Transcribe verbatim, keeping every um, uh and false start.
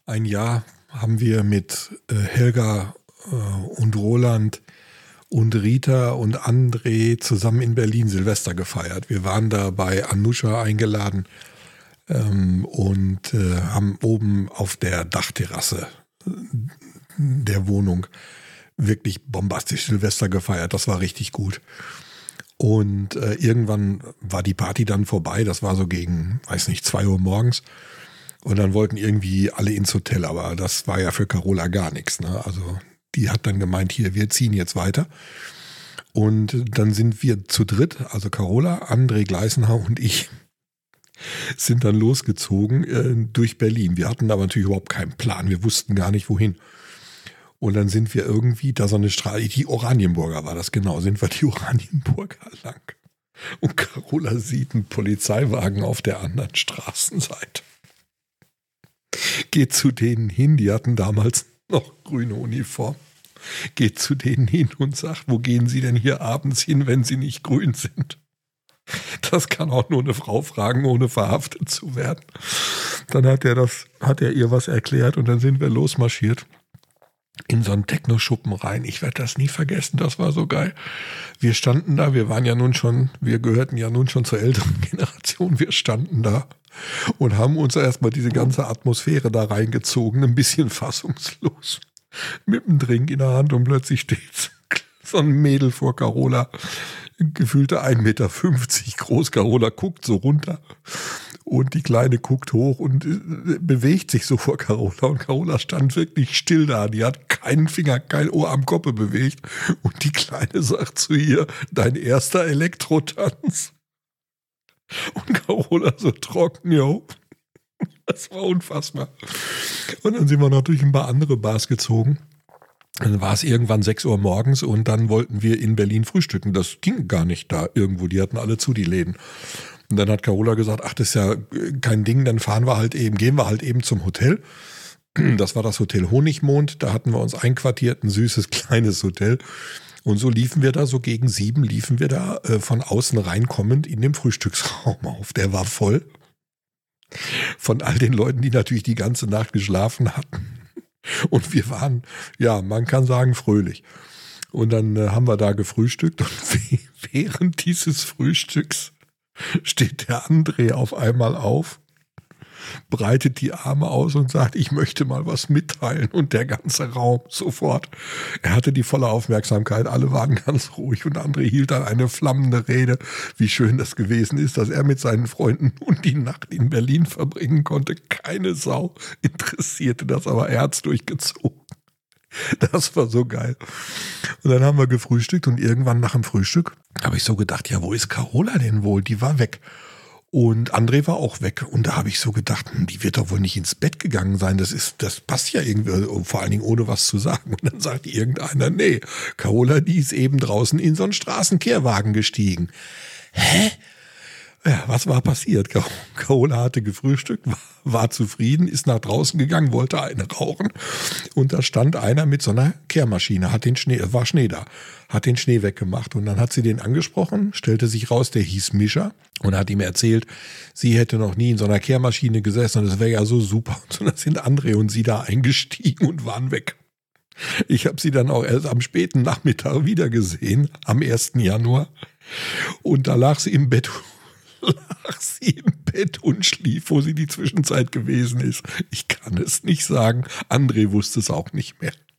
Ein Jahr haben wir mit äh, Helga äh, und Roland und Rita und André zusammen in Berlin Silvester gefeiert. Wir waren da bei Anusha eingeladen ähm, und äh, haben oben auf der Dachterrasse der Wohnung wirklich bombastisch Silvester gefeiert. Das war richtig gut. Und äh, irgendwann war die Party dann vorbei. Das war so gegen, weiß nicht, zwei Uhr morgens. Und dann wollten irgendwie alle ins Hotel. Aber das war ja für Carola gar nichts. Ne? Also die hat dann gemeint, hier, wir ziehen jetzt weiter. Und dann sind wir zu dritt, also Carola, André Gleisenhauer und ich, sind dann losgezogen äh, durch Berlin. Wir hatten aber natürlich überhaupt keinen Plan. Wir wussten gar nicht, wohin. Und dann sind wir irgendwie, da so eine Straße, die Oranienburger war das genau, sind wir die Oranienburger lang. Und Carola sieht einen Polizeiwagen auf der anderen Straßenseite. Geht zu denen hin, die hatten damals noch grüne Uniform. Geht zu denen hin und sagt, wo gehen Sie denn hier abends hin, wenn Sie nicht grün sind? Das kann auch nur eine Frau fragen, ohne verhaftet zu werden. Dann hat er das, hat er ihr was erklärt und dann sind wir losmarschiert. In so einen Techno-Schuppen rein. Ich werde das nie vergessen, das war so geil. Wir standen da, wir waren ja nun schon, wir gehörten ja nun schon zur älteren Generation, wir standen da und haben uns erstmal diese ganze Atmosphäre da reingezogen, ein bisschen fassungslos, mit einem Drink in der Hand und plötzlich steht so ein Mädel vor Carola, gefühlte ein Meter fünfzig groß, Carola guckt so runter. Und die Kleine guckt hoch und bewegt sich so vor Carola. Und Carola stand wirklich still da. Die hat keinen Finger, kein Ohr am Kopf bewegt. Und die Kleine sagt zu ihr, dein erster Elektrotanz. Und Carola so trocken, jo. Das war unfassbar. Und dann sind wir noch durch ein paar andere Bars gezogen. Dann war es irgendwann sechs Uhr morgens und dann wollten wir in Berlin frühstücken. Das ging gar nicht da irgendwo. Die hatten alle zu, die Läden. Und dann hat Carola gesagt, ach, das ist ja kein Ding, dann fahren wir halt eben, gehen wir halt eben zum Hotel. Das war das Hotel Honigmond, da hatten wir uns einquartiert, ein süßes kleines Hotel. Und so liefen wir da, so gegen sieben liefen wir da äh, von außen reinkommend in dem Frühstücksraum auf. Der war voll von all den Leuten, die natürlich die ganze Nacht geschlafen hatten. Und wir waren, ja, man kann sagen, fröhlich. Und dann äh, haben wir da gefrühstückt und während dieses Frühstücks steht der André auf einmal auf, breitet die Arme aus und sagt, ich möchte mal was mitteilen. Und der ganze Raum sofort. Er hatte die volle Aufmerksamkeit, alle waren ganz ruhig und André hielt dann eine flammende Rede, wie schön das gewesen ist, dass er mit seinen Freunden nun die Nacht in Berlin verbringen konnte. Keine Sau interessierte das, aber er hat's durchgezogen. Das war so geil. Und dann haben wir gefrühstückt und irgendwann nach dem Frühstück habe ich so gedacht, ja, wo ist Carola denn wohl? Die war weg. Und André war auch weg. Und da habe ich so gedacht, hm, die wird doch wohl nicht ins Bett gegangen sein. Das ist, das passt ja irgendwie, vor allen Dingen ohne was zu sagen. Und dann sagt irgendeiner, nee, Carola, die ist eben draußen in so einen Straßenkehrwagen gestiegen. Hä? Ja, was war passiert? Carola hatte gefrühstückt, war, war zufrieden, ist nach draußen gegangen, wollte eine rauchen und da stand einer mit so einer Kehrmaschine, hat den Schnee, war Schnee da, hat den Schnee weggemacht und dann hat sie den angesprochen, stellte sich raus, der hieß Mischa und hat ihm erzählt, sie hätte noch nie in so einer Kehrmaschine gesessen und das wäre ja so super. Und so, dann sind André und sie da eingestiegen und waren weg. Ich habe sie dann auch erst am späten Nachmittag wieder gesehen, am ersten Januar und da lag sie im Bett lag sie im Bett und schlief, wo sie die Zwischenzeit gewesen ist. Ich kann es nicht sagen. André wusste es auch nicht mehr.